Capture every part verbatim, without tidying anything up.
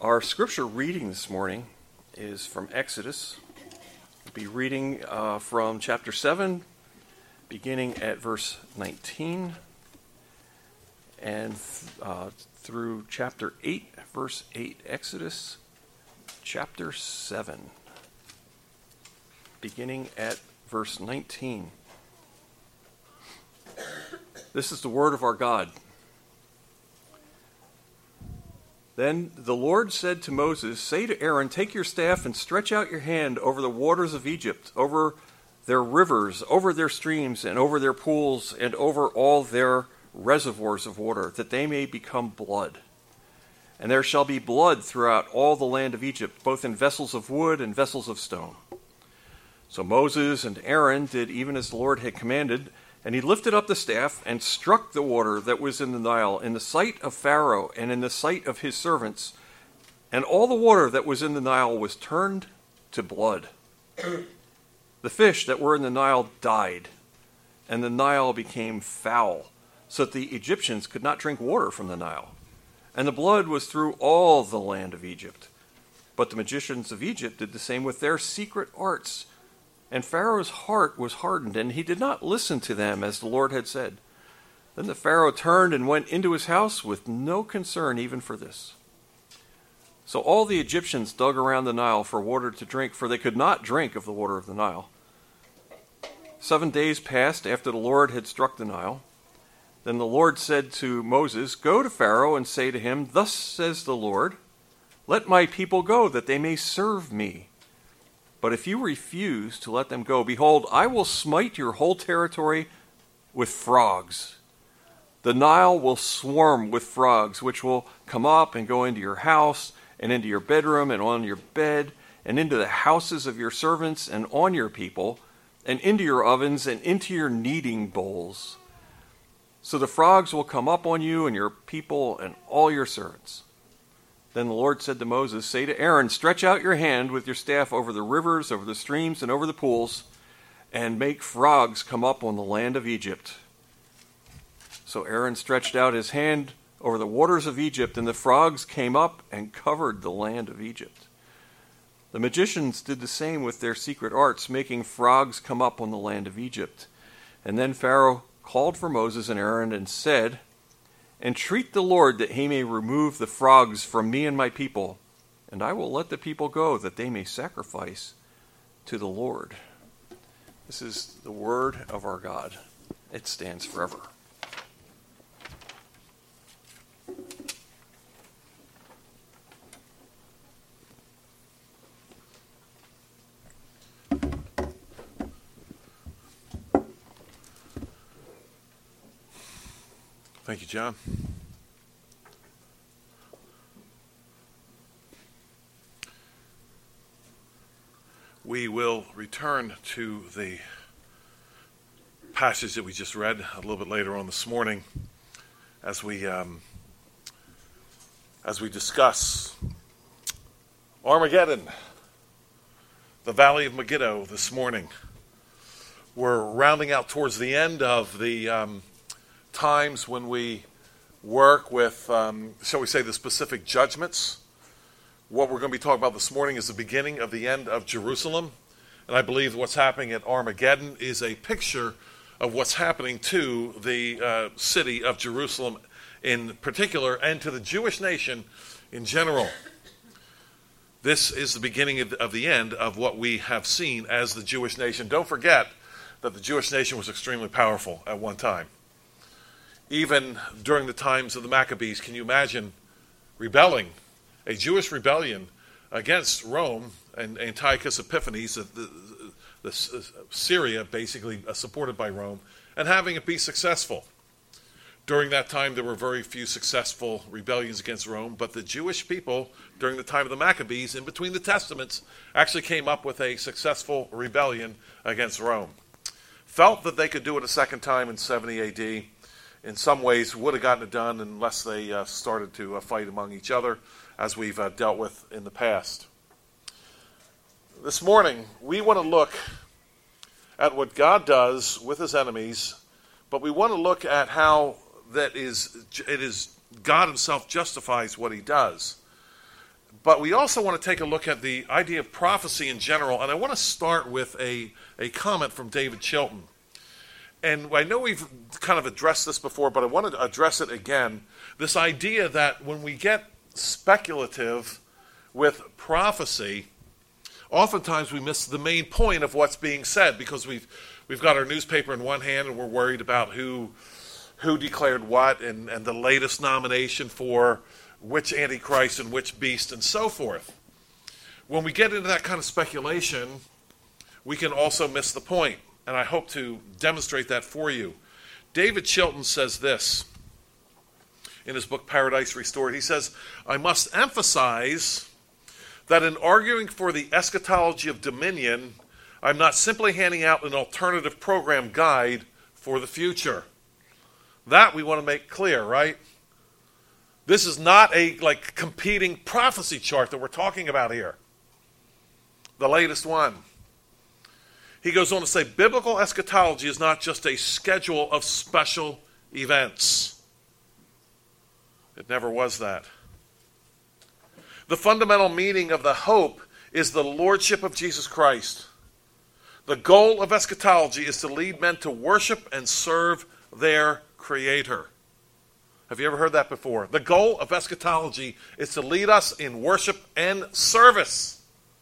Our scripture reading this morning is from Exodus. We'll be reading uh, from chapter seven, beginning at verse nineteen, and uh, through chapter eight, verse eight. Exodus chapter seven, beginning at verse nineteen. This is the word of our God. Then the Lord said to Moses, "Say to Aaron, take your staff and stretch out your hand over the waters of Egypt, over their rivers, over their streams, and over their pools, and over all their reservoirs of water, that they may become blood. And there shall be blood throughout all the land of Egypt, both in vessels of wood and vessels of stone." So Moses and Aaron did even as the Lord had commanded, and he lifted up the staff and struck the water that was in the Nile in the sight of Pharaoh and in the sight of his servants. And all the water that was in the Nile was turned to blood. The fish that were in the Nile died, and the Nile became foul, so that the Egyptians could not drink water from the Nile. And the blood was through all the land of Egypt. But the magicians of Egypt did the same with their secret arts. And Pharaoh's heart was hardened, and he did not listen to them as the Lord had said. Then the Pharaoh turned and went into his house with no concern even for this. So all the Egyptians dug around the Nile for water to drink, for they could not drink of the water of the Nile. Seven days passed after the Lord had struck the Nile. Then the Lord said to Moses, "Go to Pharaoh and say to him, 'Thus says the Lord, let my people go, that they may serve me.' But if you refuse to let them go, behold, I will smite your whole territory with frogs. The Nile will swarm with frogs, which will come up and go into your house, and into your bedroom, and on your bed, and into the houses of your servants, and on your people, and into your ovens, and into your kneading bowls. So the frogs will come up on you and your people and all your servants." Then the Lord said to Moses, "Say to Aaron, stretch out your hand with your staff over the rivers, over the streams, and over the pools, and make frogs come up on the land of Egypt." So Aaron stretched out his hand over the waters of Egypt, and the frogs came up and covered the land of Egypt. The magicians did the same with their secret arts, making frogs come up on the land of Egypt. And then Pharaoh called for Moses and Aaron and said, "Entreat the Lord that he may remove the frogs from me and my people, and I will let the people go, that they may sacrifice to the Lord." This is the word of our God. It stands forever. Thank you, John. We will return to the passage that we just read a little bit later on this morning as we um, as we discuss Armageddon, the Valley of Megiddo this morning. We're rounding out towards the end of the um, times when we work with, um, shall we say, the specific judgments. What we're going to be talking about this morning is the beginning of the end of Jerusalem. And I believe what's happening at Armageddon is a picture of what's happening to the uh, city of Jerusalem in particular, and to the Jewish nation in general. This is the beginning of, of the end of what we have seen as the Jewish nation. Don't forget that the Jewish nation was extremely powerful at one time. Even during the times of the Maccabees, can you imagine rebelling, a Jewish rebellion against Rome and Antiochus Epiphanes, the, the, the, the Syria basically uh, supported by Rome, and having it be successful? During that time, there were very few successful rebellions against Rome, but the Jewish people, during the time of the Maccabees, in between the Testaments, actually came up with a successful rebellion against Rome. Felt that they could do it a second time in seventy A D, in some ways would have gotten it done unless they uh, started to uh, fight among each other, as we've uh, dealt with in the past. This morning, we want to look at what God does with his enemies, but we want to look at how that is, it is God himself justifies what he does. But we also want to take a look at the idea of prophecy in general, and I want to start with a, a comment from David Chilton. And I know we've kind of addressed this before, but I want to address it again. This idea that when we get speculative with prophecy, oftentimes we miss the main point of what's being said, because we've we've got our newspaper in one hand and we're worried about who who declared what and, and the latest nomination for which Antichrist and which beast and so forth. When we get into that kind of speculation, we can also miss the point, and I hope to demonstrate that for you. David Chilton says this in his book Paradise Restored. He says, "I must emphasize that in arguing for the eschatology of dominion, I'm not simply handing out an alternative program guide for the future." That we want to make clear, right? This is not a like competing prophecy chart that we're talking about here. The latest one. He goes on to say, biblical eschatology is not just a schedule of special events. It never was that. The fundamental meaning of the hope is the lordship of Jesus Christ. The goal of eschatology is to lead men to worship and serve their Creator. Have you ever heard that before? The goal of eschatology is to lead us in worship and service,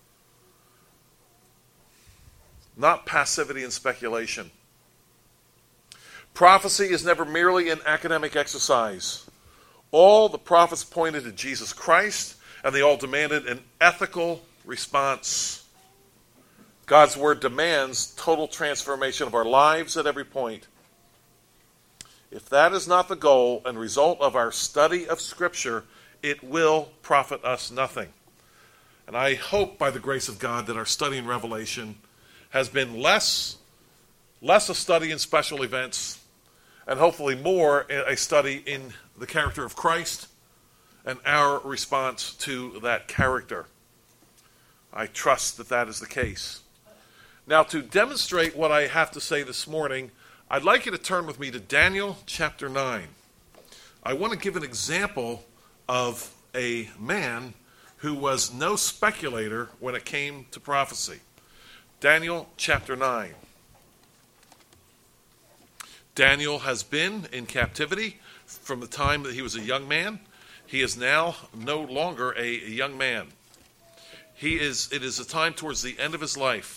not passivity and speculation. Prophecy is never merely an academic exercise. All the prophets pointed to Jesus Christ, and they all demanded an ethical response. God's word demands total transformation of our lives at every point. If that is not the goal and result of our study of Scripture, it will profit us nothing. And I hope by the grace of God that our study in Revelation has been less, less a study in special events and hopefully more a study in the character of Christ and our response to that character. I trust that that is the case. Now, to demonstrate what I have to say this morning, I'd like you to turn with me to Daniel chapter nine. I want to give an example of a man who was no speculator when it came to prophecy. Daniel chapter nine. Daniel has been in captivity from the time that he was a young man. He is now no longer a young man. He is. It is a time towards the end of his life.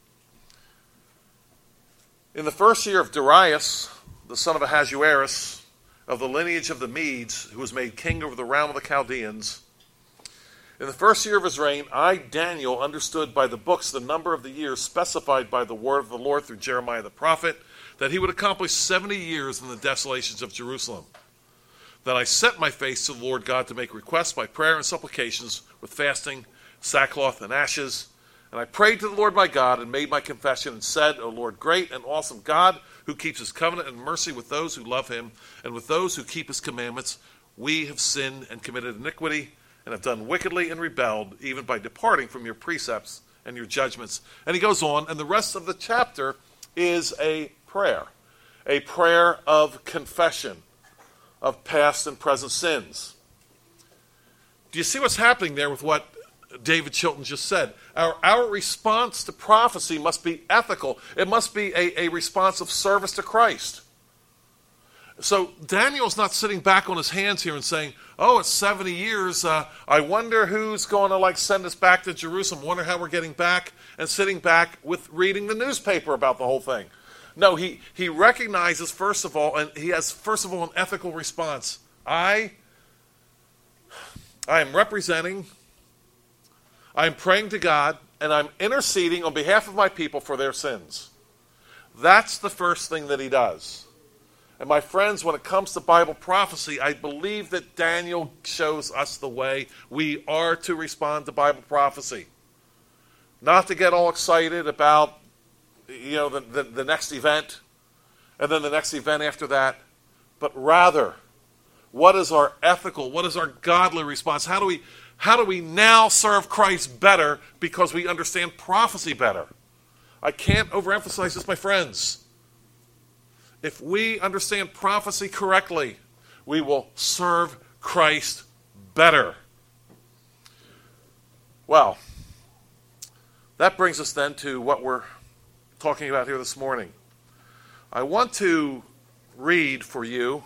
In the first year of Darius, the son of Ahasuerus, of the lineage of the Medes, who was made king over the realm of the Chaldeans, in the first year of his reign, I, Daniel, understood by the books the number of the years specified by the word of the Lord through Jeremiah the prophet, that he would accomplish seventy years in the desolations of Jerusalem. Then I set my face to the Lord God to make requests by prayer and supplications with fasting, sackcloth, and ashes. And I prayed to the Lord my God and made my confession and said, O Lord, great and awesome God, who keeps his covenant and mercy with those who love him and with those who keep his commandments, we have sinned and committed iniquity and have done wickedly and rebelled, even by departing from your precepts and your judgments. And he goes on, and the rest of the chapter is a prayer, a prayer of confession of past and present sins. Do you see what's happening there with what David Chilton just said? Our, our response to prophecy must be ethical. It must be a, a response of service to Christ. So Daniel's not sitting back on his hands here and saying, oh, it's seventy years. Uh, I wonder who's going to like send us back to Jerusalem. Wonder how we're getting back, and sitting back with reading the newspaper about the whole thing. No, he, he recognizes, first of all, and he has, first of all, an ethical response. I, I am representing, I am praying to God, and I'm interceding on behalf of my people for their sins. That's the first thing that he does. And my friends, when it comes to Bible prophecy, I believe that Daniel shows us the way we are to respond to Bible prophecy. Not to get all excited about, you know, the, the, the next event, and then the next event after that, but rather, what is our ethical, what is our godly response? How do we, how do we now serve Christ better because we understand prophecy better? I can't overemphasize this, my friends. If we understand prophecy correctly, we will serve Christ better. Well, that brings us then to what we're talking about here this morning. I want to read for you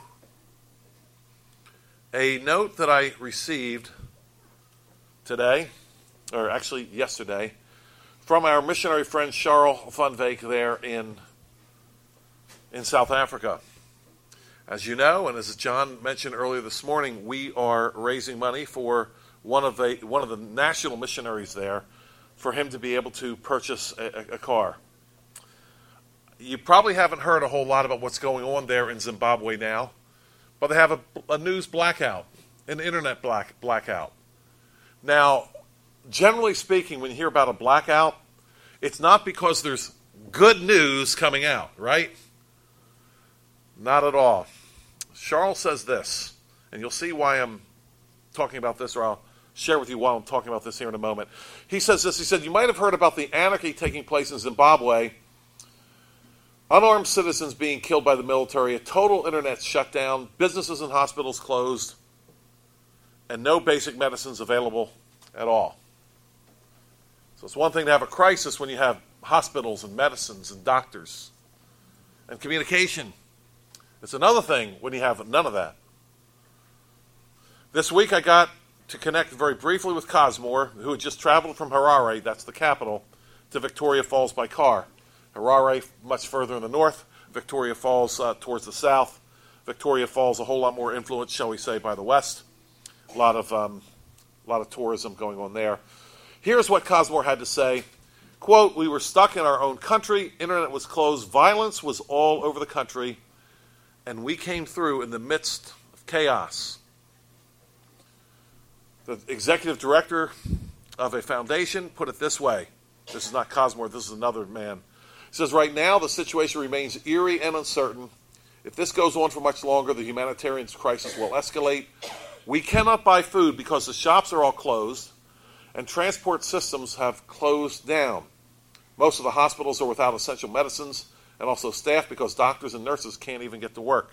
a note that I received today, or actually yesterday, from our missionary friend Charles van Veek there in, in South Africa. As you know, and as John mentioned earlier this morning, we are raising money for one of the one of the national missionaries there, for him to be able to purchase a, a car. You probably haven't heard a whole lot about what's going on there in Zimbabwe now, but they have a, a news blackout, an internet black blackout. Now, generally speaking, when you hear about a blackout, it's not because there's good news coming out, right? Not at all. Charles says this, and you'll see why I'm talking about this, or I'll share with you why I'm talking about this here in a moment. He says this, he said, you might have heard about the anarchy taking place in Zimbabwe, unarmed citizens being killed by the military, a total internet shutdown, businesses and hospitals closed, and no basic medicines available at all. So it's one thing to have a crisis when you have hospitals and medicines and doctors and communication. It's another thing when you have none of that. This week I got to connect very briefly with Cosmore, who had just traveled from Harare, that's the capital, to Victoria Falls by car. Harare much further in the north, Victoria Falls uh, towards the south. Victoria Falls a whole lot more influenced, shall we say, by the west. A lot of um, a lot of tourism going on there. Here's what Cosmore had to say. Quote, we were stuck in our own country, internet was closed, violence was all over the country, and we came through in the midst of chaos. The executive director of a foundation put it this way. This is not Cosmore, this is another man. He says, right now the situation remains eerie and uncertain. If this goes on for much longer, the humanitarian crisis will escalate. We cannot buy food because the shops are all closed and transport systems have closed down. Most of the hospitals are without essential medicines and also staff because doctors and nurses can't even get to work.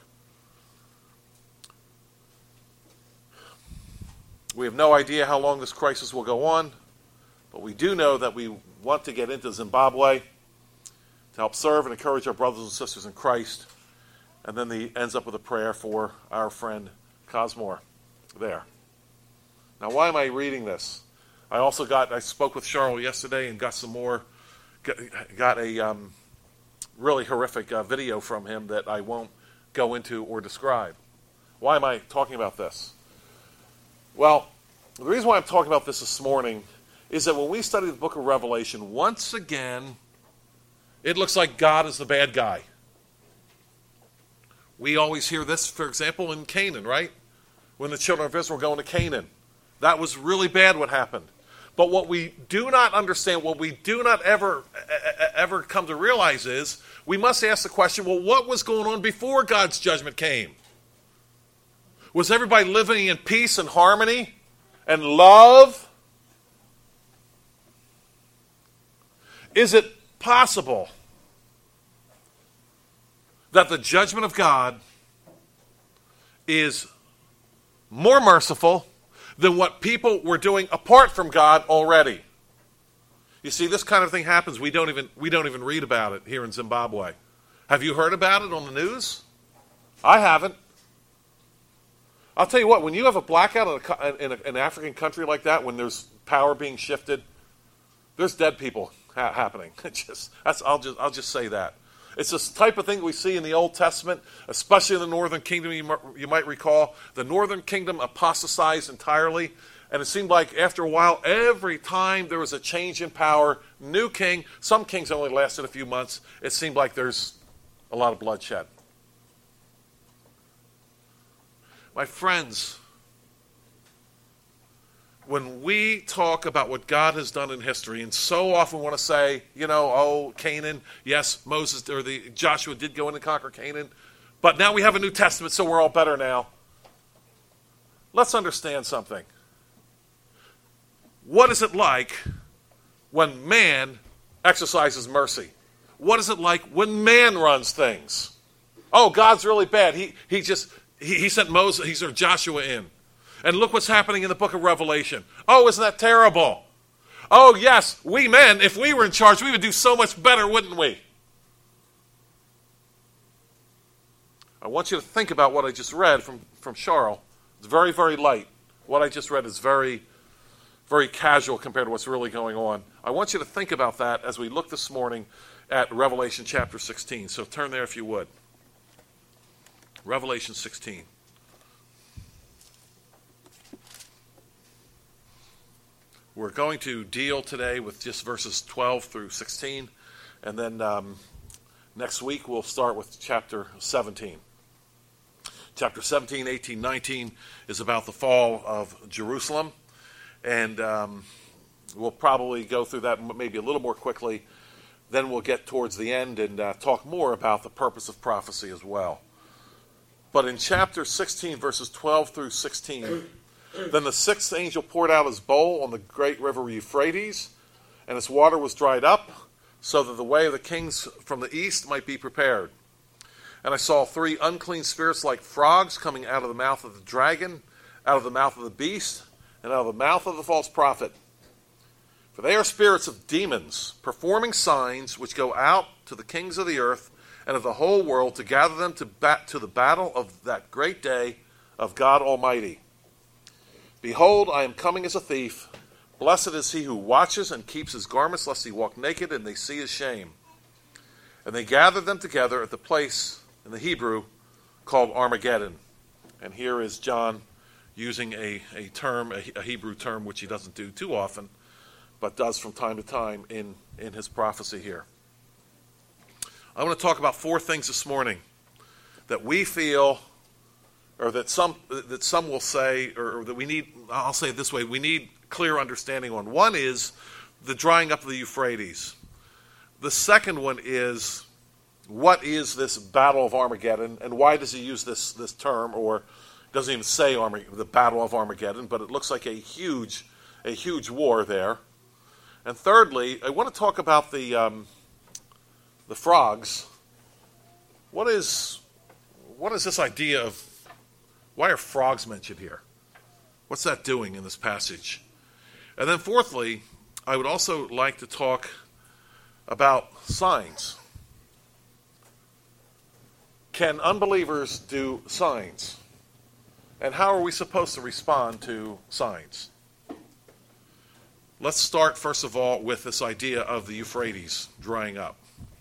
We have no idea how long this crisis will go on, but we do know that we want to get into Zimbabwe to help serve and encourage our brothers and sisters in Christ. And then he ends up with a prayer for our friend Cosmore there. Now, why am I reading this? I also got, I spoke with Charles yesterday and got some more, got, got a um, really horrific uh, video from him that I won't go into or describe. Why am I talking about this? Well, the reason why I'm talking about this this morning is that when we study the book of Revelation, once again, it looks like God is the bad guy. We always hear this, for example, in Canaan, right? When the children of Israel were going to Canaan. That was really bad what happened. But what we do not understand, what we do not ever, ever come to realize is, we must ask the question, well, what was going on before God's judgment came? Was everybody living in peace and harmony and love? Is it possible that the judgment of God is more merciful than what people were doing apart from God already? You see, this kind of thing happens. We don't even we don't even read about it here in Zimbabwe. Have you heard about it on the news? I haven't. I'll tell you what, when you have a blackout in, a, in a, an African country like that, when there's power being shifted, there's dead people ha- happening. just, that's, I'll just I'll just say that. It's this type of thing we see in the Old Testament, especially in the Northern Kingdom. You, you might recall the Northern Kingdom apostatized entirely, and it seemed like after a while, every time there was a change in power, new king, some kings only lasted a few months, it seemed like there's a lot of bloodshed. My friends, when we talk about what God has done in history, and so often want to say, you know, oh, Canaan, yes, Moses or the Joshua did go in and conquer Canaan, but now we have a New Testament, so we're all better now. Let's understand something. What is it like when man exercises mercy? What is it like when man runs things? Oh, God's really bad. He he just he, he sent Moses, he sent Joshua in. And look what's happening in the book of Revelation. Oh, isn't that terrible? Oh, yes, we men, if we were in charge, we would do so much better, wouldn't we? I want you to think about what I just read from, from Charles. It's very, very light. What I just read is very, very casual compared to what's really going on. I want you to think about that as we look this morning at Revelation chapter sixteen. So turn there if you would. Revelation sixteen. We're going to deal today with just verses twelve through sixteen, and then um, next week we'll start with chapter seventeen. Chapter seventeen, eighteen, nineteen is about the fall of Jerusalem, and um, we'll probably go through that maybe a little more quickly. Then we'll get towards the end and uh, talk more about the purpose of prophecy as well. But in chapter sixteen, verses twelve through sixteen, then the sixth angel poured out his bowl on the great river Euphrates, and its water was dried up, so that the way of the kings from the east might be prepared. And I saw three unclean spirits like frogs coming out of the mouth of the dragon, out of the mouth of the beast, and out of the mouth of the false prophet. For they are spirits of demons, performing signs which go out to the kings of the earth and of the whole world to gather them to, bat- to the battle of that great day of God Almighty. Behold, I am coming as a thief. Blessed is he who watches and keeps his garments, lest he walk naked and they see his shame. And they gathered them together at the place in the Hebrew called Armageddon. And here is John using a, a term, a, a Hebrew term, which he doesn't do too often, but does from time to time in, in his prophecy here. I want to talk about four things this morning that we feel, or that some that some will say, or, or that we need, I'll say it this way, we need clear understanding on. One is the drying up of the Euphrates. The second one is, what is this battle of Armageddon, and why does he use this, this term, or doesn't even say Armag- the battle of Armageddon, but it looks like a huge, a huge war there. And thirdly, I want to talk about the um, the frogs. What is what is this idea of, why are frogs mentioned here? What's that doing in this passage? And then fourthly, I would also like to talk about signs. Can unbelievers do signs? And how are we supposed to respond to signs? Let's start, first of all, with this idea of the Euphrates drying up.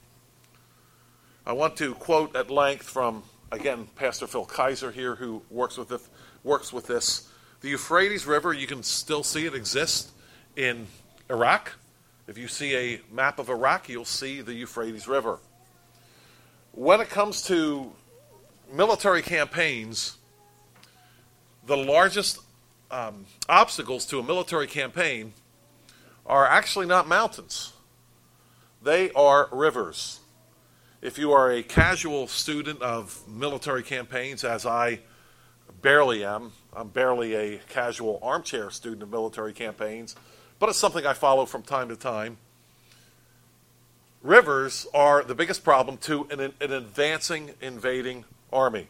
I want to quote at length from, again, Pastor Phil Kaiser here, who works with this, works with this. The Euphrates River, you can still see it exists in Iraq. If you see a map of Iraq, you'll see the Euphrates River. When it comes to military campaigns, the largest um, obstacles to a military campaign are actually not mountains. They are rivers. If you are a casual student of military campaigns, as I barely am, I'm barely a casual armchair student of military campaigns, but it's something I follow from time to time. Rivers are the biggest problem to an, an advancing, invading army.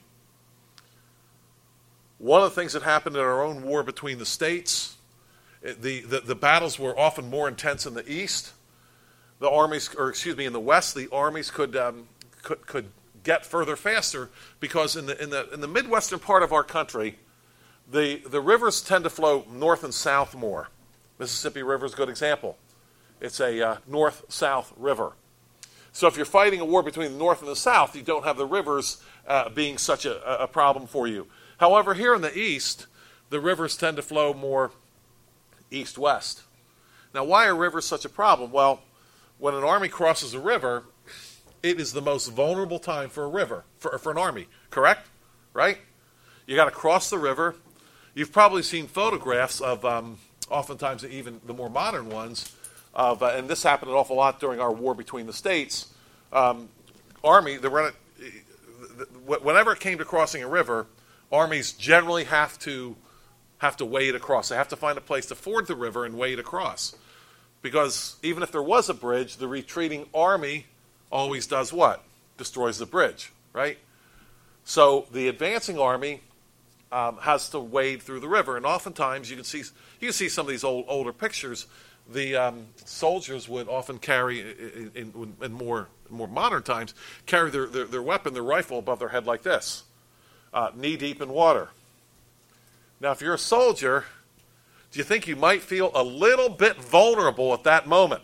One of the things that happened in our own war between the states, the, the, the battles were often more intense in the east. The armies, or excuse me, in the west, the armies could um, could could get further faster because in the in the in the midwestern part of our country, the the rivers tend to flow north and south more. Mississippi River is a good example. It's a uh, north-south river. So if you're fighting a war between the north and the south, you don't have the rivers uh, being such a, a problem for you. However, here in the east, the rivers tend to flow more east-west. Now, why are rivers such a problem? Well, when an army crosses a river, it is the most vulnerable time for a river, for, for an army, correct? Right? You got to cross the river. You've probably seen photographs of, um, oftentimes even the more modern ones, of, uh, and this happened an awful lot during our war between the states. Um, army, the, the, whenever it came to crossing a river, armies generally have to have to wade across. They have to find a place to ford the river and wade across. Because even if there was a bridge, the retreating army always does what? Destroys the bridge, right? So the advancing army um, has to wade through the river. And oftentimes you can see you can see some of these old older pictures. the um, soldiers would often carry, in, in, in more more modern times, carry their, their, their weapon, their rifle, above their head like this, uh, knee deep in water. Now, if you're a soldier, do you think you might feel a little bit vulnerable at that moment?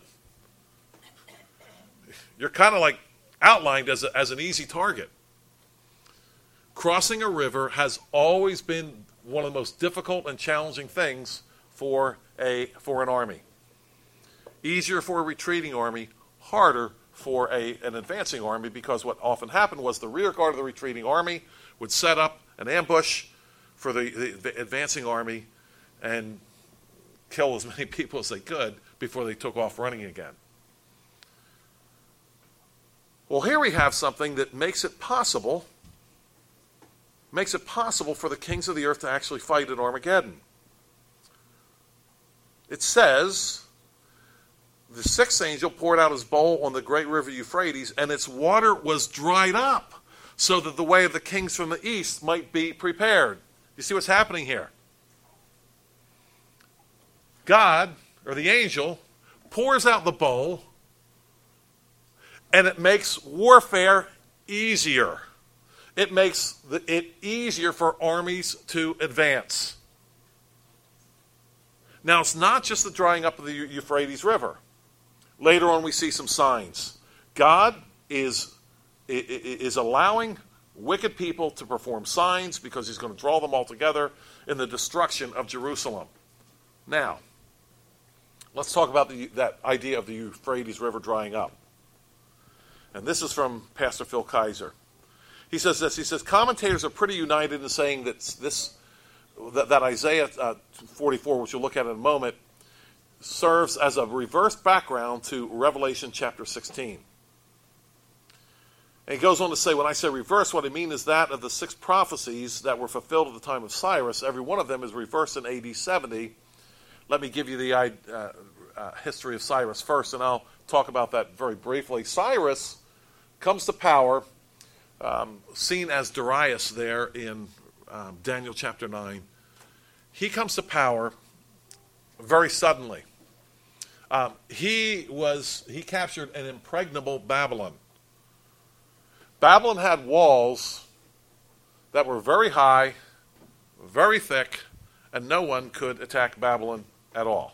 You're kind of like outlined as, a, as an easy target. Crossing a river has always been one of the most difficult and challenging things for a for an army. Easier for a retreating army, harder for a, an advancing army, because what often happened was the rear guard of the retreating army would set up an ambush for the, the, the advancing army and kill as many people as they could before they took off running again. Well, here we have something that makes it possible, makes it possible for the kings of the earth to actually fight at Armageddon. It says, the sixth angel poured out his bowl on the great river Euphrates, and its water was dried up, so that the way of the kings from the east might be prepared. You see what's happening here? God, or the angel, pours out the bowl, and it makes warfare easier. It makes the, it easier for armies to advance. Now, it's not just the drying up of the Euphrates River. Later on, we see some signs. God is, is allowing wicked people to perform signs because he's going to draw them all together in the destruction of Jerusalem. Now, let's talk about the, that idea of the Euphrates River drying up. And this is from Pastor Phil Kaiser. He says this. He says, commentators are pretty united in saying that this, that, that Isaiah uh, forty-four, which we'll look at in a moment, serves as a reverse background to Revelation chapter sixteen. And he goes on to say, when I say reverse, what I mean is that of the six prophecies that were fulfilled at the time of Cyrus, every one of them is reversed in A D seventy. Let me give you the uh, uh, history of Cyrus first, and I'll talk about that very briefly. Cyrus comes to power, um, seen as Darius there in um, Daniel chapter nine. He comes to power very suddenly. Um, he was he captured an impregnable Babylon. Babylon had walls that were very high, very thick, and no one could attack Babylon at all.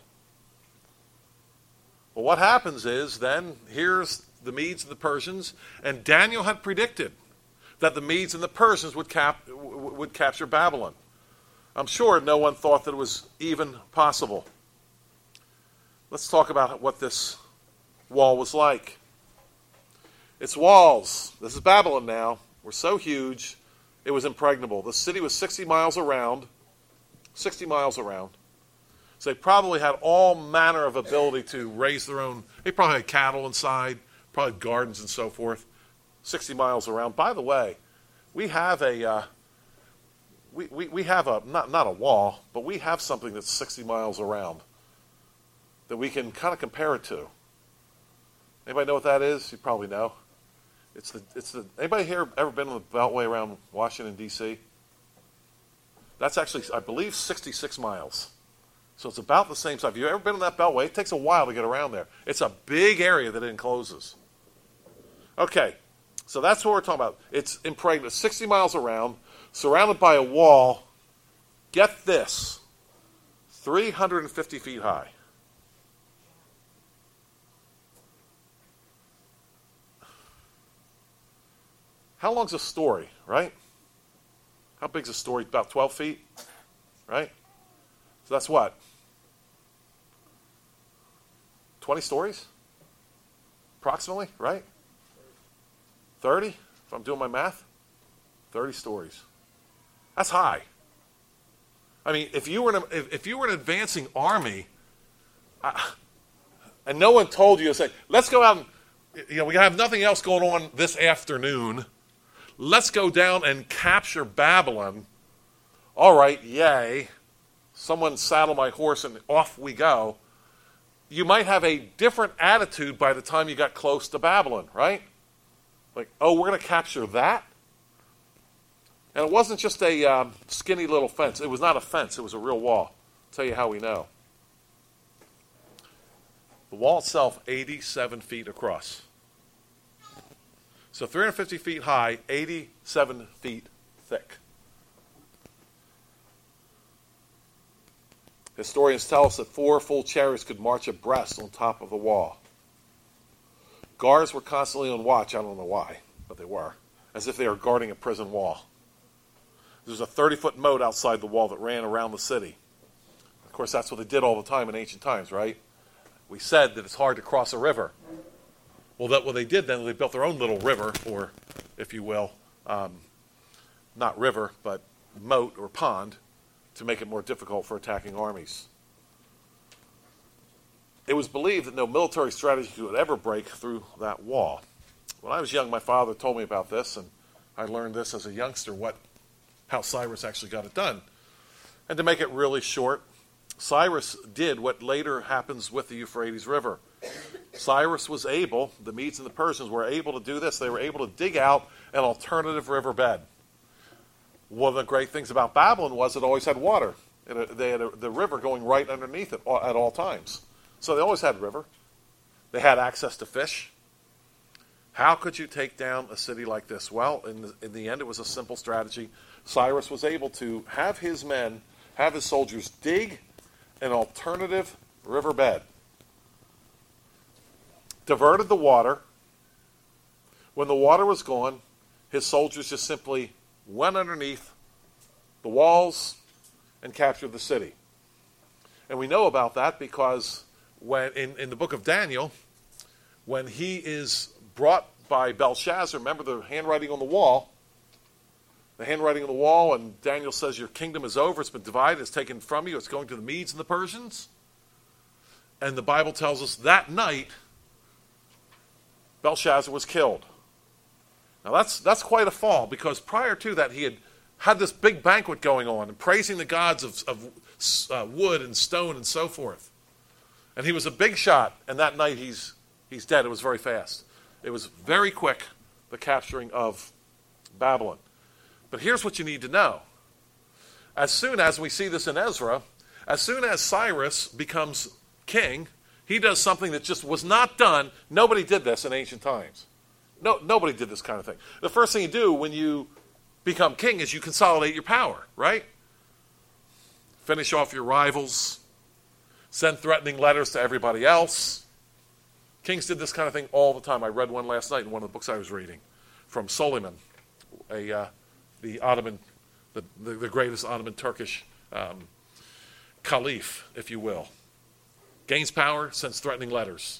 Well, what happens is then here's the Medes and the Persians, and Daniel had predicted that the Medes and the Persians would cap would capture Babylon. I'm sure no one thought that it was even possible. Let's talk about what this wall was like. Its walls, this is Babylon now, were so huge, it was impregnable. The city was sixty miles around, sixty miles around. So they probably had all manner of ability to raise their own, they probably had cattle inside, probably had gardens and so forth, sixty miles around. By the way, we have a, uh, we, we, we have a, not, not a wall, but we have something that's sixty miles around that we can kind of compare it to. Anybody know what that is? You probably know. It's the, it's the, anybody here ever been on the Beltway around Washington, D C? That's actually, I believe, sixty-six miles. So it's about the same size. Have you ever been on that Beltway? It takes a while to get around there. It's a big area that it encloses. Okay, so that's what we're talking about. It's impregnable, sixty miles around, surrounded by a wall, get this, three hundred fifty feet high. How long's a story, right? How big's a story? About twelve feet, right? So that's what? twenty stories? Approximately, right? thirty, if I'm doing my math? thirty stories. That's high. I mean, if you were an, if, if you were an advancing army, uh, and no one told you to say, let's go out and, you know, we have nothing else going on this afternoon. Let's go down and capture Babylon. All right, yay. Someone saddle my horse and off we go. You might have a different attitude by the time you got close to Babylon, right? Like, oh, we're going to capture that? And it wasn't just a um, skinny little fence. It was not a fence. It was a real wall. I'll tell you how we know. The wall itself, eighty-seven feet across. So three hundred fifty feet high, eighty-seven feet thick. Historians tell us that four full chariots could march abreast on top of the wall. Guards were constantly on watch, I don't know why, but they were, as if they were guarding a prison wall. There's a thirty-foot moat outside the wall that ran around the city. Of course, that's what they did all the time in ancient times, right? We said that it's hard to cross a river. Well, that what they did then, they built their own little river, or, if you will, um, not river, but moat or pond, to make it more difficult for attacking armies. It was believed that no military strategy could ever break through that wall. When I was young, my father told me about this, and I learned this as a youngster, what how Cyrus actually got it done. And to make it really short, Cyrus did what later happens with the Euphrates River. Cyrus was able, the Medes and the Persians were able to do this. They were able to dig out an alternative riverbed. One of the great things about Babylon was it always had water. It, they had a, the river going right underneath it at all times. So they always had river. They had access to fish. How could you take down a city like this? Well, in the, in the end, it was a simple strategy. Cyrus was able to have his men, have his soldiers dig an alternative riverbed, diverted the water. When the water was gone, his soldiers just simply went underneath the walls and captured the city. And we know about that because when in, in the book of Daniel, when he is brought by Belshazzar, remember the handwriting on the wall, the handwriting on the wall, and Daniel says, your kingdom is over, it's been divided, it's taken from you, it's going to the Medes and the Persians. And the Bible tells us that night, Belshazzar was killed. Now that's that's quite a fall, because prior to that he had had this big banquet going on and praising the gods of, of uh, wood and stone and so forth. And he was a big shot, and that night he's he's dead. It was very fast. It was very quick, the capturing of Babylon. But here's what you need to know. As soon as, we see this in Ezra, as soon as Cyrus becomes king, he does something that just was not done. Nobody did this in ancient times. No, nobody did this kind of thing. The first thing you do when you become king is you consolidate your power, right? Finish off your rivals. Send threatening letters to everybody else. Kings did this kind of thing all the time. I read one last night in one of the books I was reading from Suleiman, a, uh, the Ottoman, the, the, the greatest Ottoman Turkish um, caliph, if you will. Gains power, sends threatening letters.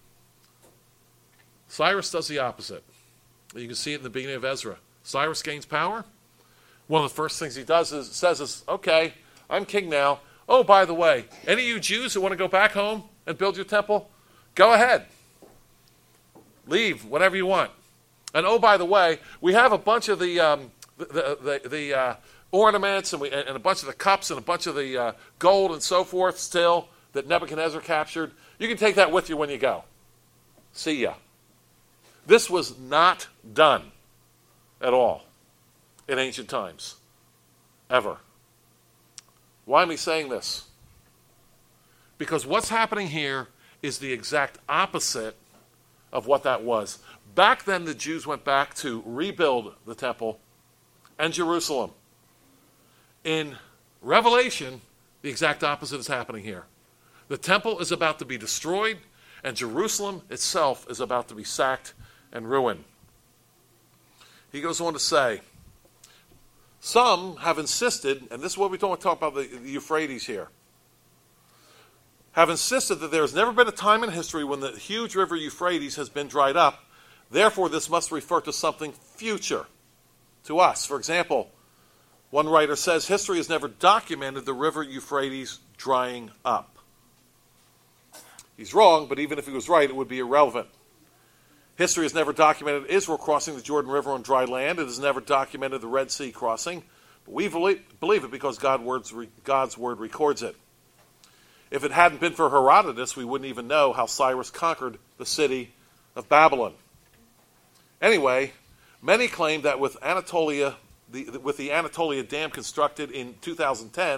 Cyrus does the opposite. You can see it in the beginning of Ezra. Cyrus gains power. One of the first things he does is says is, okay, I'm king now. Oh, by the way, any of you Jews who want to go back home and build your temple, go ahead. Leave whenever you want. And oh, by the way, we have a bunch of the um, the the, the uh, ornaments and, we, and a bunch of the cups and a bunch of the uh, gold and so forth still that Nebuchadnezzar captured. You can take that with you when you go. See ya. This was not done at all in ancient times, ever. Why am I saying this? Because what's happening here is the exact opposite of what that was. Back then, the Jews went back to rebuild the temple and Jerusalem. In Revelation, the exact opposite is happening here. The temple is about to be destroyed, and Jerusalem itself is about to be sacked and ruined. He goes on to say, some have insisted, and this is what we don't talk about the, the Euphrates here, have insisted that there has never been a time in history when the huge river Euphrates has been dried up. Therefore, this must refer to something future, to us. For example, one writer says, history has never documented the river Euphrates drying up. He's wrong, but even if he was right, it would be irrelevant. History has never documented Israel crossing the Jordan River on dry land. It has never documented the Red Sea crossing. But we believe it because God words, God's word records it. If it hadn't been for Herodotus, we wouldn't even know how Cyrus conquered the city of Babylon. Anyway, many claim that with Anatolia, the, with the Anatolia Dam constructed in two thousand ten,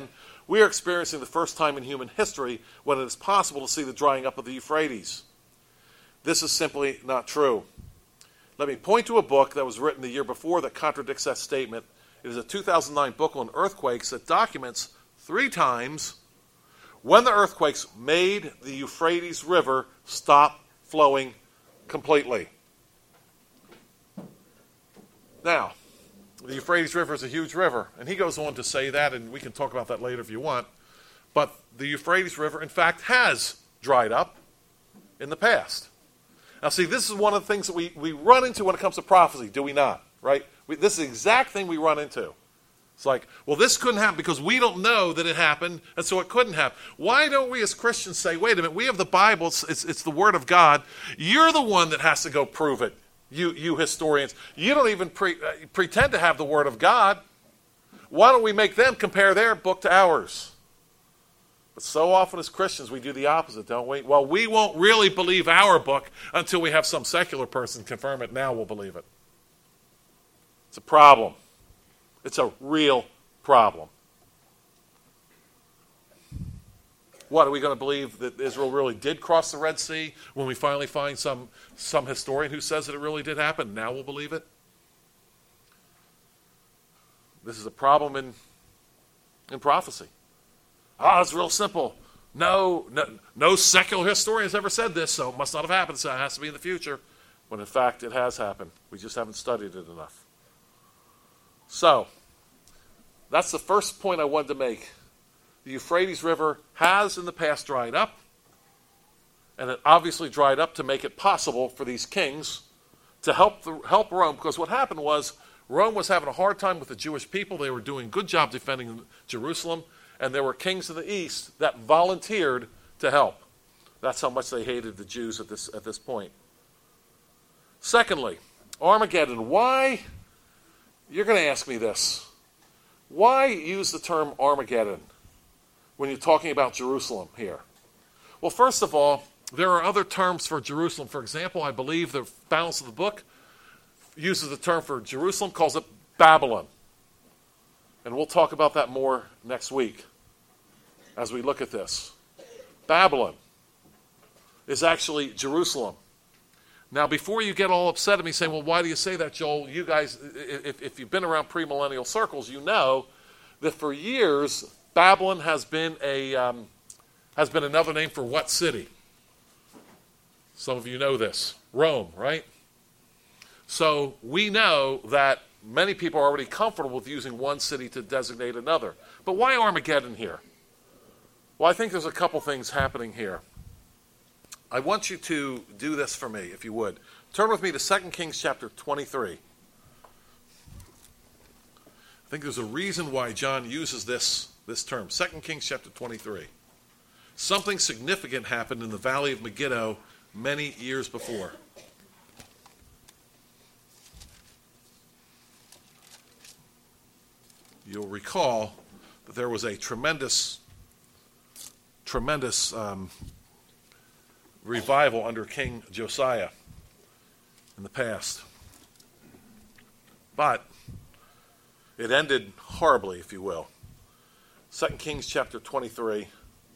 We are experiencing the first time in human history when it is possible to see the drying up of the Euphrates. This is simply not true. Let me point to a book that was written the year before that contradicts that statement. It is a two thousand nine book on earthquakes that documents three times when the earthquakes made the Euphrates River stop flowing completely. Now, the Euphrates River is a huge river, and he goes on to say that, and we can talk about that later if you want, but the Euphrates River, in fact, has dried up in the past. Now, see, this is one of the things that we, we run into when it comes to prophecy, do we not? Right? We, this is the exact thing we run into. It's like, well, this couldn't happen because we don't know that it happened, and so it couldn't happen. Why don't we as Christians say, wait a minute, we have the Bible, it's, it's, it's the Word of God. You're the one that has to go prove it, you, you historians. You don't even pre, uh, pretend to have the Word of God. Why don't we make them compare their book to ours? But so often as Christians, we do the opposite, don't we? Well, we won't really believe our book until we have some secular person confirm it. Now we'll believe it. It's a problem. It's a real problem. What, are we going to believe that Israel really did cross the Red Sea when we finally find some, some historian who says that it really did happen? Now we'll believe it? This is a problem in, in prophecy. Ah, oh, it's real simple. No, no, no secular historian has ever said this, so it must not have happened, so it has to be in the future. When in fact it has happened. We just haven't studied it enough. So, that's the first point I wanted to make. The Euphrates River has in the past dried up, and it obviously dried up to make it possible for these kings to help the, help Rome, because what happened was Rome was having a hard time with the Jewish people. They were doing a good job defending Jerusalem, and there were kings of the east that volunteered to help. That's how much they hated the Jews at this, at this point. Secondly, Armageddon. Why? You're going to ask me this. Why use the term Armageddon when you're talking about Jerusalem here? Well, first of all, there are other terms for Jerusalem. For example, I believe the balance of the book uses the term for Jerusalem, calls it Babylon. And we'll talk about that more next week as we look at this. Babylon is actually Jerusalem. Now, before you get all upset at me saying, well, why do you say that, Joel? You guys, if, if you've been around premillennial circles, you know that for years, Babylon has been a um, has been another name for what city? Some of you know this. Rome, right? So we know that many people are already comfortable with using one city to designate another. But why Armageddon here? Well, I think there's a couple things happening here. I want you to do this for me, if you would. Turn with me to Second Kings chapter twenty-three. I think there's a reason why John uses this, this term. Second Kings chapter twenty-three. Something significant happened in the valley of Megiddo many years before. You'll recall that there was a tremendous, tremendous um, revival under King Josiah in the past. But it ended horribly, if you will. Second Kings chapter twenty-three,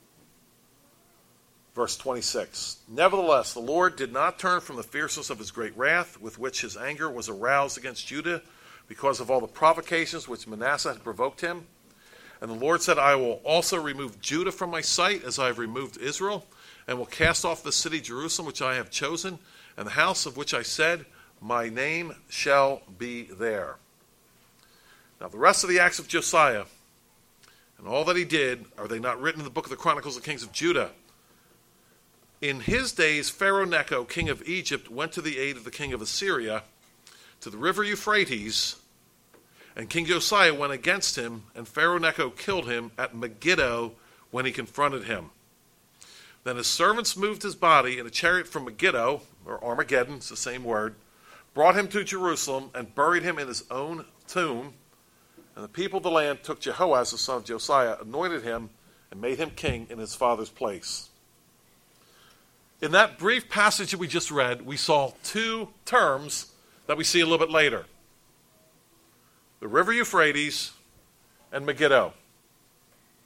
verse twenty-six. Nevertheless, the Lord did not turn from the fierceness of his great wrath, with which his anger was aroused against Judah, because of all the provocations which Manasseh had provoked him. And the Lord said, I will also remove Judah from my sight, as I have removed Israel, and will cast off the city Jerusalem, which I have chosen, and the house of which I said, my name shall be there. Now the rest of the acts of Josiah, and all that he did, are they not written in the book of the Chronicles of Kings of Judah? In his days, Pharaoh Necho, king of Egypt, went to the aid of the king of Assyria to the river Euphrates, and King Josiah went against him, and Pharaoh Necho killed him at Megiddo when he confronted him. Then his servants moved his body in a chariot from Megiddo, or Armageddon, it's the same word, brought him to Jerusalem, and buried him in his own tomb. And the people of the land took Jehoaz, the son of Josiah, anointed him, and made him king in his father's place. In that brief passage that we just read, we saw two terms that we see a little bit later. The river Euphrates and Megiddo.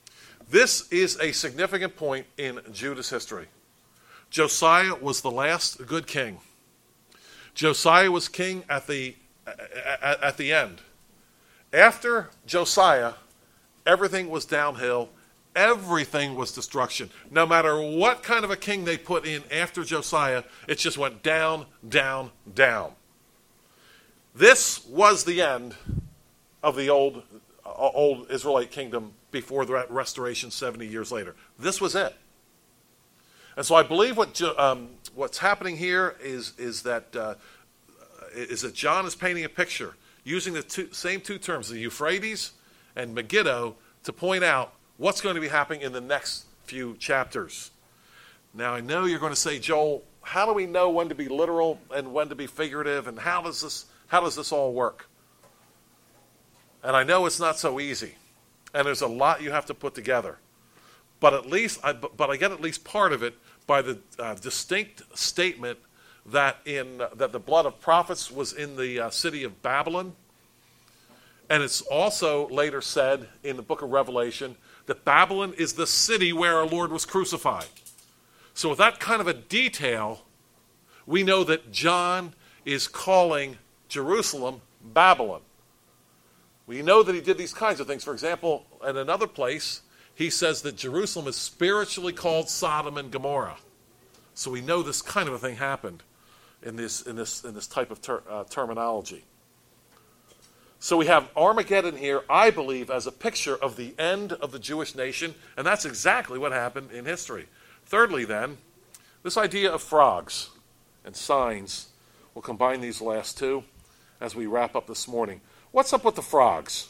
This is a significant point in Judah's history. Josiah was the last good king. Josiah was king at the at, at the end. After Josiah, everything was downhill. Everything was destruction. No matter what kind of a king they put in after Josiah, it just went down, down, down. This was the end of the old, uh, old Israelite kingdom before the restoration seventy years later. This was it. And so I believe what um, what's happening here is, is, that, uh, is that John is painting a picture using the two, same two terms, the Euphrates and Megiddo, to point out what's going to be happening in the next few chapters. Now, I know you're going to say, Joel, how do we know when to be literal and when to be figurative, and how does this how does this all work? And I know it's not so easy, and there's a lot you have to put together. But at least, I, but I get at least part of it by the uh, distinct statement that in uh, that the blood of prophets was in the uh, city of Babylon, and it's also later said in the book of Revelation that Babylon is the city where our Lord was crucified. So with that kind of a detail, we know that John is calling Jerusalem Babylon. We know that he did these kinds of things. For example, in another place, he says that Jerusalem is spiritually called Sodom and Gomorrah. So we know this kind of a thing happened in this in this in this type of ter- uh, terminology. So we have Armageddon here, I believe, as a picture of the end of the Jewish nation, and that's exactly what happened in history. Thirdly, then, this idea of frogs and signs. We'll combine these last two as we wrap up this morning. What's up with the frogs?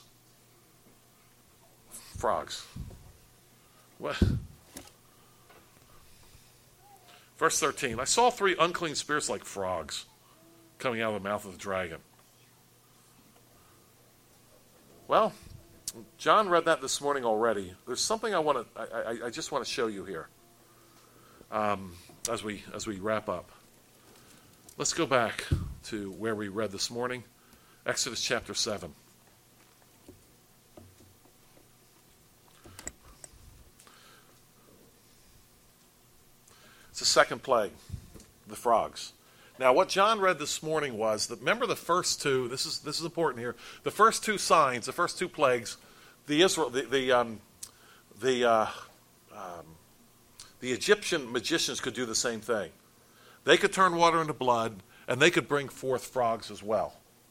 Frogs. What? Verse thirteen, I saw three unclean spirits like frogs coming out of the mouth of the dragon. Well, John read that this morning already. There's something I want to, I, I, I just want to show you here um, as we as we wrap up. Let's go back to where we read this morning, Exodus chapter seven. It's the second plague, the frogs. Now, what John read this morning was that, remember the first two, this is this is important here, the first two signs, the first two plagues, the Israel, the the um, the, uh, um, the Egyptian magicians could do the same thing. They could turn water into blood, and they could bring forth frogs as well.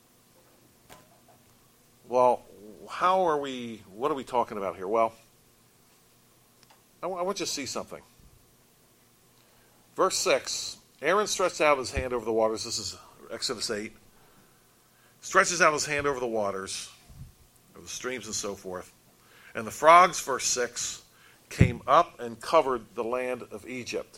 Well, how are we, what are we talking about here? Well, I, w- I want you to see something. Verse six, Aaron stretched out his hand over the waters. This is Exodus eight. Stretches out his hand over the waters, over the streams and so forth. And the frogs, verse six, came up and covered the land of Egypt.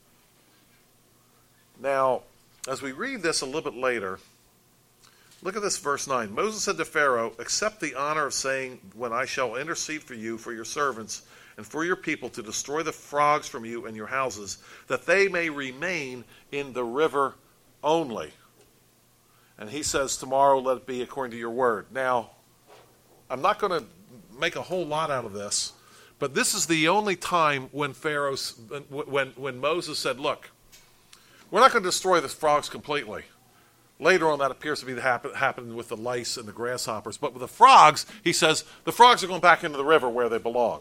Now, as we read this a little bit later, look at this verse nine. Moses said to Pharaoh, accept the honor of saying, when I shall intercede for you, for your servants, and for your people, to destroy the frogs from you and your houses, that they may remain in the river only. And he says, tomorrow let it be according to your word. Now, I'm not going to make a whole lot out of this, but this is the only time when Pharaoh, when, when Moses said, look, we're not going to destroy the frogs completely. Later on, that appears to be the happen, happening with the lice and the grasshoppers. But with the frogs, he says, the frogs are going back into the river where they belong.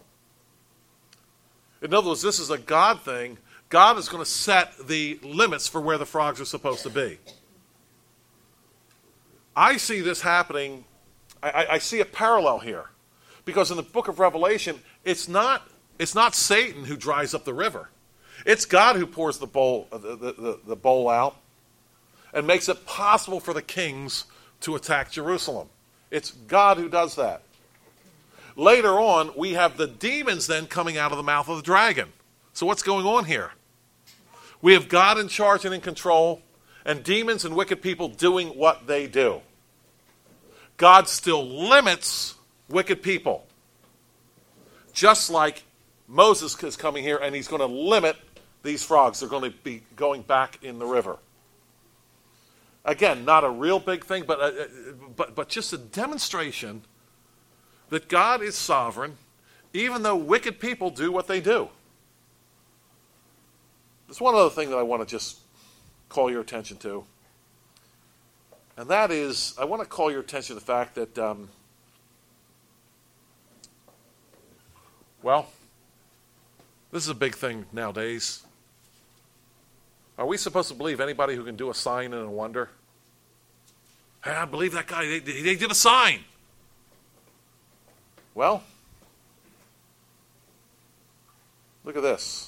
In other words, this is a God thing. God is going to set the limits for where the frogs are supposed to be. I see this happening, I, I see a parallel here. Because in the book of Revelation, it's not, it's not Satan who dries up the river. It's God who pours the bowl, the, the, the bowl out and makes it possible for the kings to attack Jerusalem. It's God who does that. Later on, we have the demons then coming out of the mouth of the dragon. So what's going on here? We have God in charge and in control, and demons and wicked people doing what they do. God still limits wicked people. Just like Moses is coming here, and he's going to limit these frogs. They're going to be going back in the river. Again, not a real big thing, but uh, but but just a demonstration that God is sovereign, even though wicked people do what they do. There's one other thing that I want to just call your attention to. And that is, I want to call your attention to the fact that, um, well, this is a big thing nowadays. Are we supposed to believe anybody who can do a sign and a wonder? Hey, I believe that guy, they, they did a sign. Well, look at this.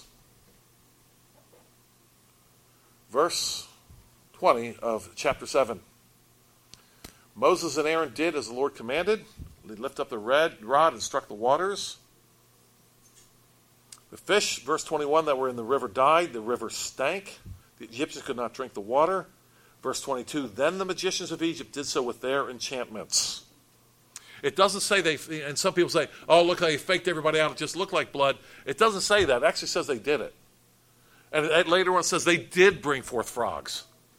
Verse twenty of chapter seven. Moses and Aaron did as the Lord commanded. They lifted up the red rod and struck the waters. The fish, verse twenty-one, that were in the river died. The river stank. The Egyptians could not drink the water. Verse twenty-two, then the magicians of Egypt did so with their enchantments. It doesn't say they, and some people say, oh, look, they faked everybody out. It just looked like blood. It doesn't say that. It actually says they did it. And it later on says they did bring forth frogs.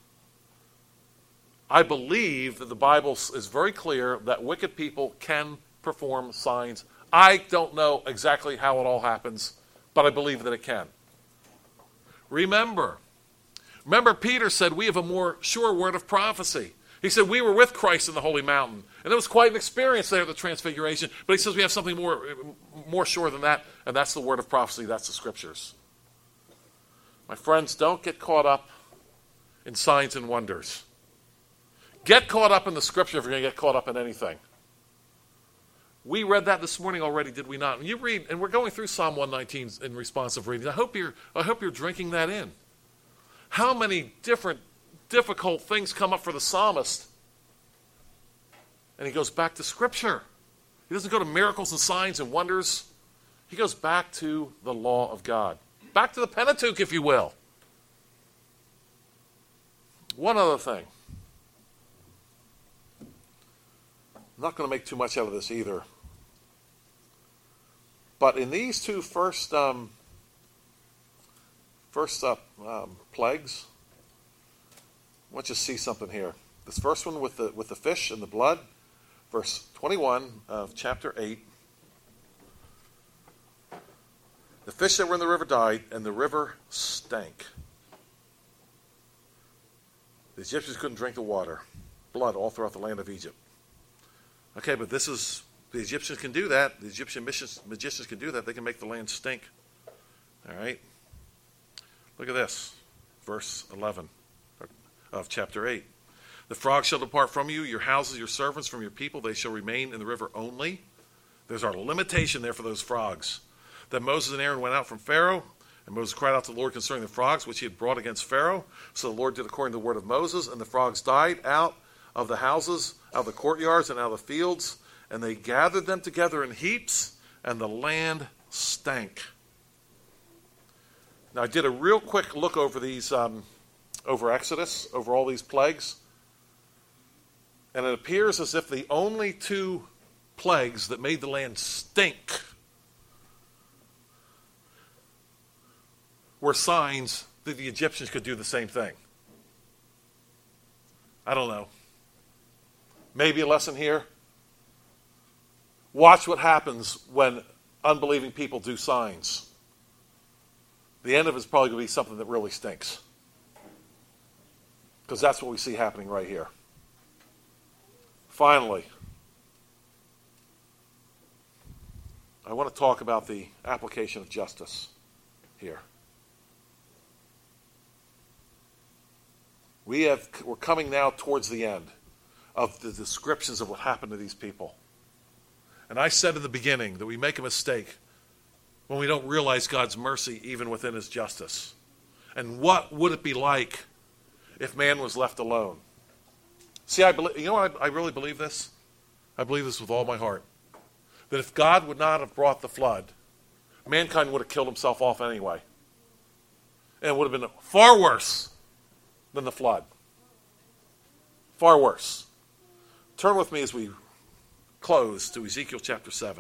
I believe that the Bible is very clear that wicked people can perform signs. I don't know exactly how it all happens, but I believe that it can. Remember, remember Peter said we have a more sure word of prophecy. He said we were with Christ in the holy mountain. And it was quite an experience there at the transfiguration. But he says we have something more, more sure than that, and that's the word of prophecy. That's the scriptures. My friends, don't get caught up in signs and wonders. Get caught up in the scripture if you're going to get caught up in anything. We read that this morning already, did we not? And you read, and we're going through Psalm one nineteen in responsive reading. I hope you're, I hope you're drinking that in. How many different difficult things come up for the psalmist? And he goes back to scripture. He doesn't go to miracles and signs and wonders. He goes back to the law of God. Back to the Pentateuch, if you will. One other thing. I'm not going to make too much out of this either. But in these two first um, first up um, plagues, I want you to see something here. This first one with the with the fish and the blood, verse twenty-one of chapter eight. The fish that were in the river died, and the river stank. The Egyptians couldn't drink the water. Blood all throughout the land of Egypt. Okay, but this is, the Egyptians can do that. The Egyptian magicians can do that. They can make the land stink. All right? Look at this. Verse eleven of chapter eight. The frogs shall depart from you, your houses, your servants, from your people. They shall remain in the river only. There's our limitation there for those frogs. Then Moses and Aaron went out from Pharaoh, and Moses cried out to the Lord concerning the frogs which he had brought against Pharaoh. So the Lord did according to the word of Moses, and the frogs died out of the houses, out of the courtyards, and out of the fields, and they gathered them together in heaps, and the land stank. Now I did a real quick look over these, um, over Exodus, over all these plagues, and it appears as if the only two plagues that made the land stink were signs that the Egyptians could do the same thing. I don't know. Maybe a lesson here. Watch what happens when unbelieving people do signs. The end of it is probably going to be something that really stinks. Because that's what we see happening right here. Finally, I want to talk about the application of justice here. We have, we're coming now towards the end of the descriptions of what happened to these people. And I said in the beginning that we make a mistake when we don't realize God's mercy even within his justice. And what would it be like if man was left alone? See, I believe, you know what, I, I really believe this? I believe this with all my heart. That if God would not have brought the flood, mankind would have killed himself off anyway. And it would have been far worse than the flood. Far worse. Turn with me as we close to Ezekiel chapter seven.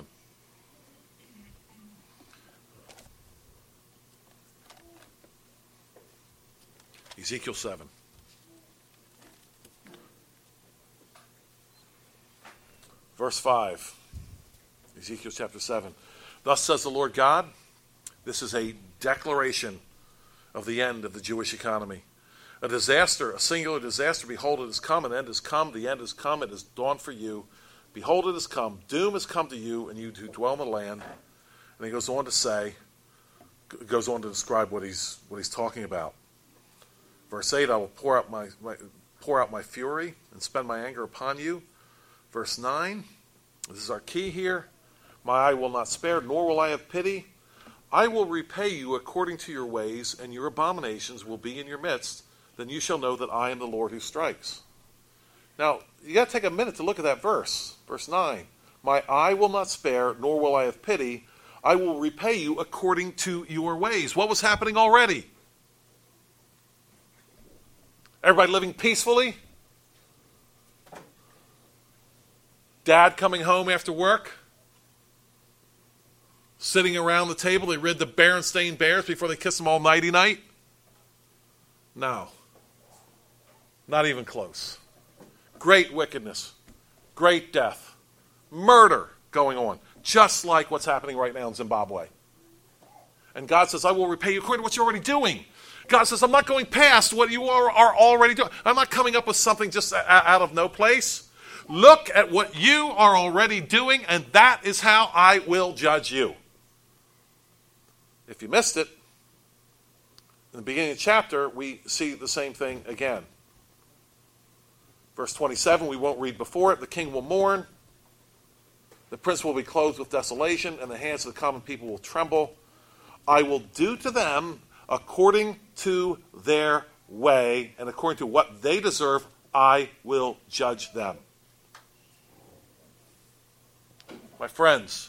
Ezekiel seven. Verse five. Ezekiel chapter seven. Thus says the Lord God. This is a declaration of the end of the Jewish economy. A disaster, a singular disaster. Behold, it has come. An end has come. The end has come. It has dawned for you. Behold, it has come. Doom has come to you, and you who dwell in the land. And he goes on to say, goes on to describe what he's what he's talking about. Verse eight, I will pour out my, my pour out my fury and spend my anger upon you. Verse nine, this is our key here. My eye will not spare, nor will I have pity. I will repay you according to your ways, and your abominations will be in your midst. Then you shall know that I am the Lord who strikes. Now, you got to take a minute to look at that verse. Verse nine. My eye will not spare, nor will I have pity. I will repay you according to your ways. What was happening already? Everybody living peacefully? Dad coming home after work? Sitting around the table, they read the Berenstain Bears before they kiss them all nighty-night? No. Not even close. Great wickedness. Great death. Murder going on. Just like what's happening right now in Zimbabwe. And God says, I will repay you according to what you're already doing. God says, I'm not going past what you are, are already doing. I'm not coming up with something just out of no place. Look at what you are already doing, and that is how I will judge you. If you missed it, in the beginning of the chapter, we see the same thing again. Verse twenty-seven, we won't read before it. The king will mourn. The prince will be clothed with desolation, and the hands of the common people will tremble. I will do to them according to their way, and according to what they deserve, I will judge them. My friends,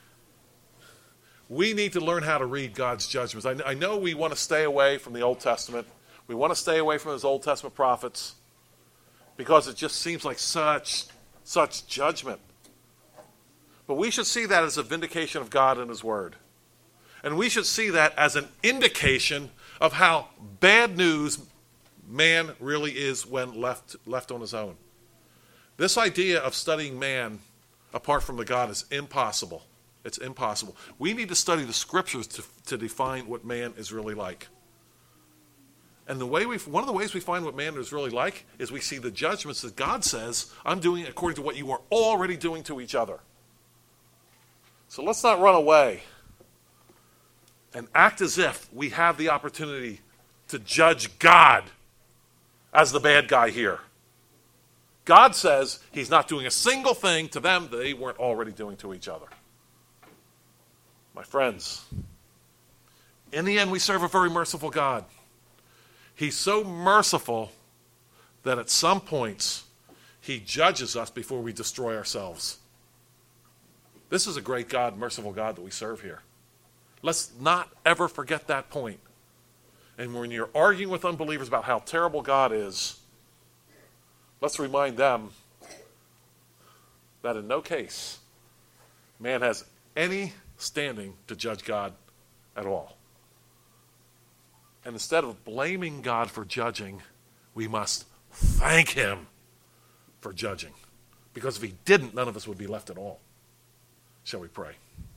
we need to learn how to read God's judgments. I, I know we want to stay away from the Old Testament. We want to stay away from those Old Testament prophets because it just seems like such, such judgment. But we should see that as a vindication of God and His Word. And we should see that as an indication of how bad news man really is when left, left on his own. This idea of studying man apart from the God is impossible. It's impossible. We need to study the Scriptures to, to define what man is really like. And the way we, one of the ways we find what man is really like is we see the judgments that God says, I'm doing according to what you are already doing to each other. So let's not run away and act as if we have the opportunity to judge God as the bad guy here. God says He's not doing a single thing to them that they weren't already doing to each other. My friends, in the end, we serve a very merciful God. He's so merciful that at some points He judges us before we destroy ourselves. This is a great God, merciful God that we serve here. Let's not ever forget that point. And when you're arguing with unbelievers about how terrible God is, let's remind them that in no case man has any standing to judge God at all. And instead of blaming God for judging, we must thank Him for judging. Because if He didn't, none of us would be left at all. Shall we pray?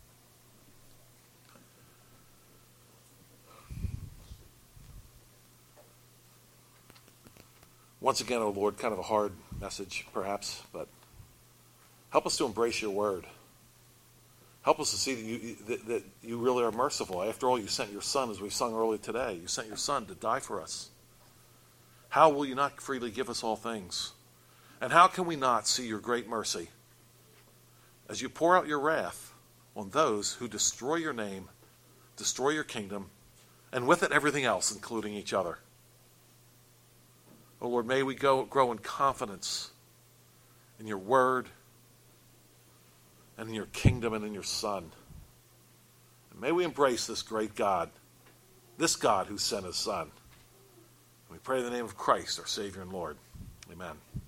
Once again, O Lord, kind of a hard message, perhaps, but help us to embrace your word. Help us to see that you, that, that you really are merciful. After all, you sent your Son, as we sung earlier today. You sent your Son to die for us. How will you not freely give us all things? And how can we not see your great mercy as you pour out your wrath on those who destroy your name, destroy your kingdom, and with it everything else, including each other? Oh Lord, may we go grow in confidence in your word and in your kingdom and in your Son. And may we embrace this great God, this God who sent His Son. And we pray in the name of Christ, our Savior and Lord. Amen.